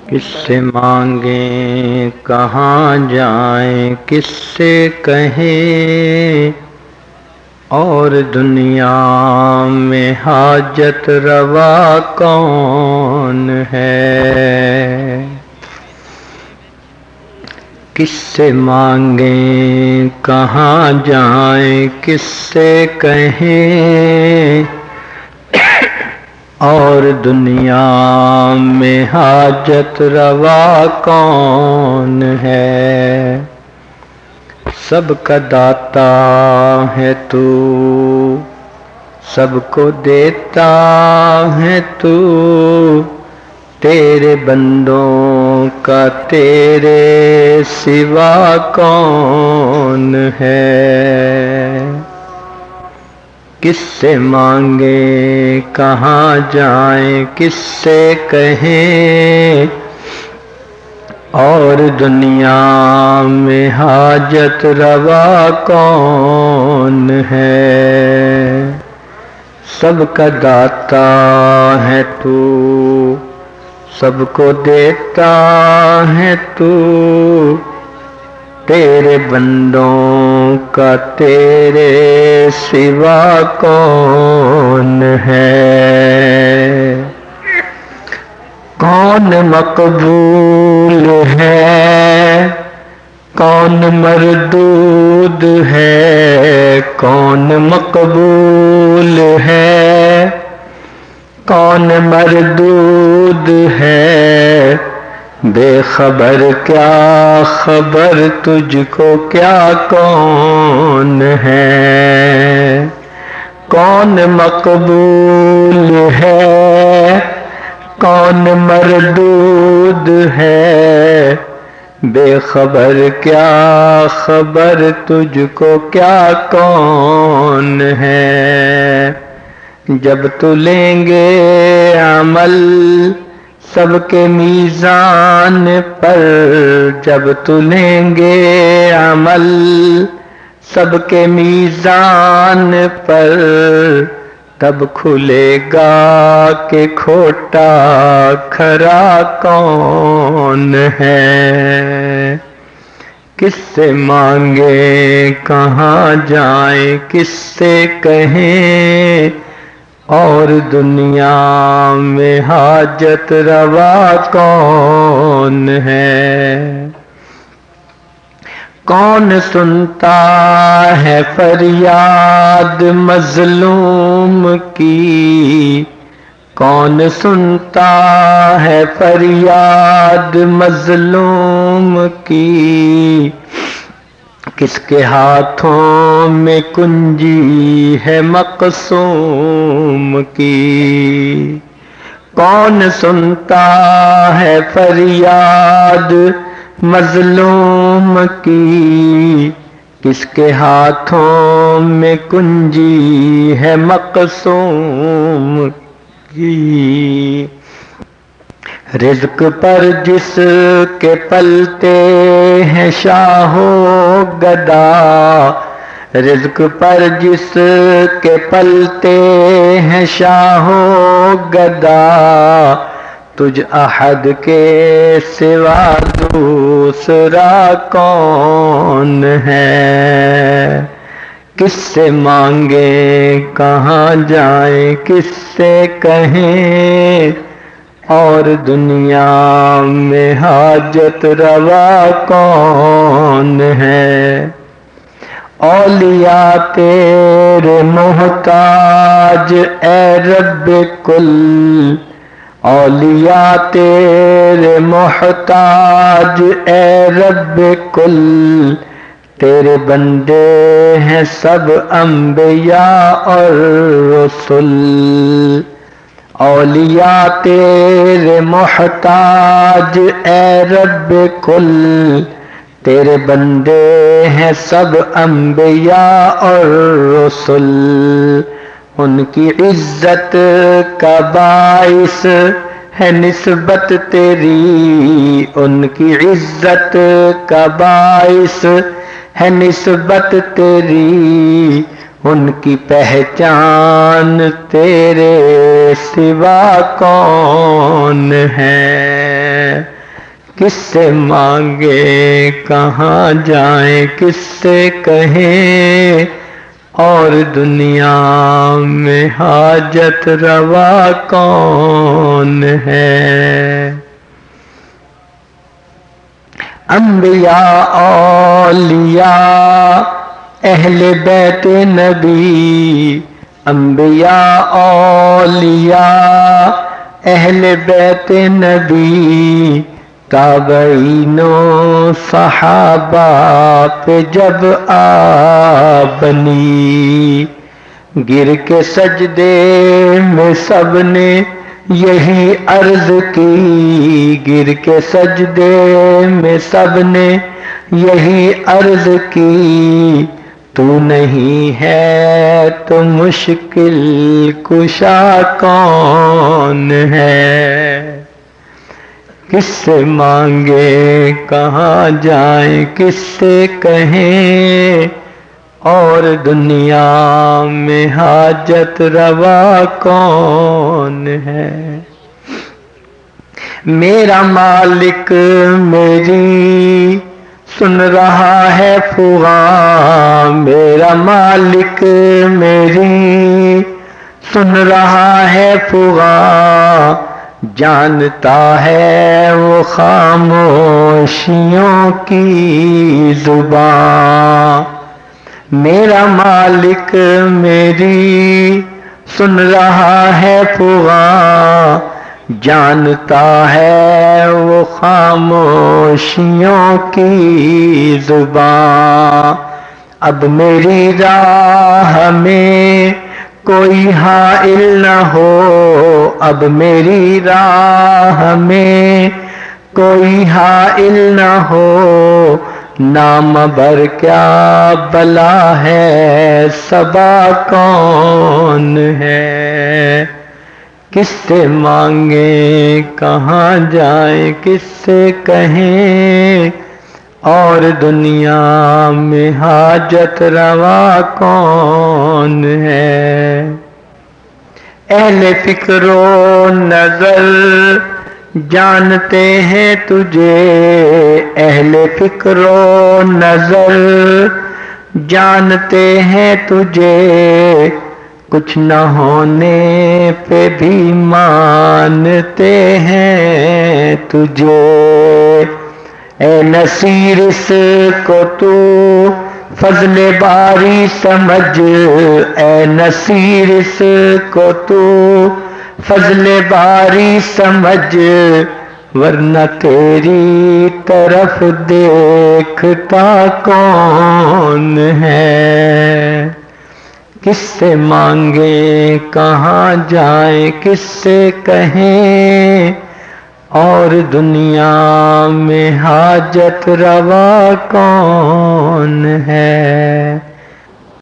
کس سے مانگیں کہاں جائیں، کس سے کہیں، اور دنیا میں حاجت روا کون ہے؟ کس سے مانگیں کہاں جائیں، کس سے کہیں، اور دنیا میں حاجت روا کون ہے؟ سب کا داتا ہے تو، سب کو دیتا ہے تو، تیرے بندوں کا تیرے سوا کون ہے؟ کس سے مانگیں کہاں جائیں، کس سے کہیں، اور دنیا میں حاجت روا کون ہے؟ سب کا داتا ہے تو، سب کو دیتا ہے تو، تیرے بندوں کا تیرے سوا کون ہے؟ کون مقبول ہے، کون مردود ہے، کون مقبول ہے، کون مردود ہے، بے خبر کیا خبر تجھ کو کیا کون ہے؟ کون مقبول ہے، کون مردود ہے، بے خبر کیا خبر تجھ کو کیا کون ہے؟ جب تو لیں گے عمل سب کے میزان پر، جب تو لیں گے عمل سب کے میزان پر، تب کھلے گا کہ کھوٹا کھرا کون ہے؟ کس سے مانگے کہاں جائیں، کس سے کہیں، اور دنیا میں حاجت روا کون ہے؟ کون سنتا ہے فریاد مظلوم کی، کون سنتا ہے فریاد مظلوم کی، کس کے ہاتھوں میں کنجی ہے مقصوم کی؟ کون سنتا ہے فریاد مظلوم کی، کس کے ہاتھوں میں کنجی ہے مقصوم کی؟ رزق پر جس کے پلتے ہیں شاہ و گدا، رزق پر جس کے پلتے ہیں شاہ و گدا، تجھ احد کے سوا دوسرا کون ہے؟ کس سے مانگیں کہاں جائیں، کس سے کہیں، اور دنیا میں حاجت روا کون ہے؟ اولیاء تیرے محتاج اے رب کل، اولیاء تیرے محتاج اے رب کل، تیرے بندے ہیں سب انبیاء اور رسل، اولیاء تیرے محتاج اے رب کل، تیرے بندے ہیں سب انبیاء اور رسل، ان کی عزت کا باعث ہے نسبت تیری، ان کی عزت کا باعث ہے نسبت تیری، ان کی پہچان تیرے سوا کون ہے؟ کس سے مانگے کہاں جائیں، کس سے کہیں، اور دنیا میں حاجت روا کون ہے؟ انبیاء اولیاء اہل بیت نبی، انبیاء اولیاء اہل بیت نبی، تابعین و صحابہ پہ جب بنی، گر کے سجدے میں سب نے یہی عرض کی، گر کے سجدے میں سب نے یہی عرض کی، تو نہیں ہے تو مشکل کشا کون ہے؟ کس سے مانگے کہاں جائیں، کس سے کہیں، اور دنیا میں حاجت روا کون ہے؟ میرا مالک میری سن رہا ہے فغاں، میرا مالک میری سن رہا ہے فغاں، جانتا ہے وہ خاموشیوں کی زبان، میرا مالک میری سن رہا ہے فغاں، جانتا ہے وہ خاموشیوں کی زبان، اب میری راہ میں کوئی حائل نہ ہو، اب میری راہ میں کوئی حائل نہ ہو، نام بر کیا بلا ہے صبا کون ہے؟ کس سے مانگے کہاں جائیں، کس سے کہیں، اور دنیا میں حاجت روا کون ہے؟ اہل فکر و نظر جانتے ہیں تجھے، اہل فکر و نظر جانتے ہیں تجھے، کچھ نہ ہونے پہ بھی مانتے ہیں تجھے، اے نصیر اس کو تو فضل باری سمجھ، اے نصیر اس کو تو فضل باری سمجھ، ورنہ تیری طرف دیکھتا کون ہے؟ کس سے مانگے کہاں جائیں، کس سے کہیں، اور دنیا میں حاجت روا کون ہے؟